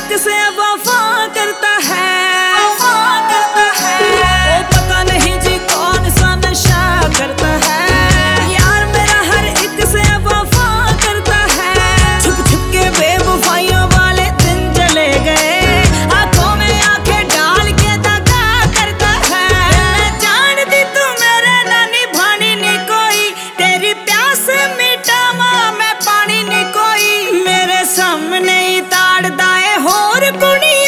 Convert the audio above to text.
एक से वफा करता है, वफा करता है। ओ पता नहीं जी कौन सा नशा करता है, यार मेरा हर एक से वफा करता है। छुप छुप के बेवफाइयों वाले दिन चले गए, आंखों में आंखें डाल के दगा करता है। मैं जानती तू मेरे ना निभानी नहीं कोई, तेरी प्यास मिटावा मैं पानी नहीं कोई। मेरे सामने ही ताड़ दाए होर कुड़ी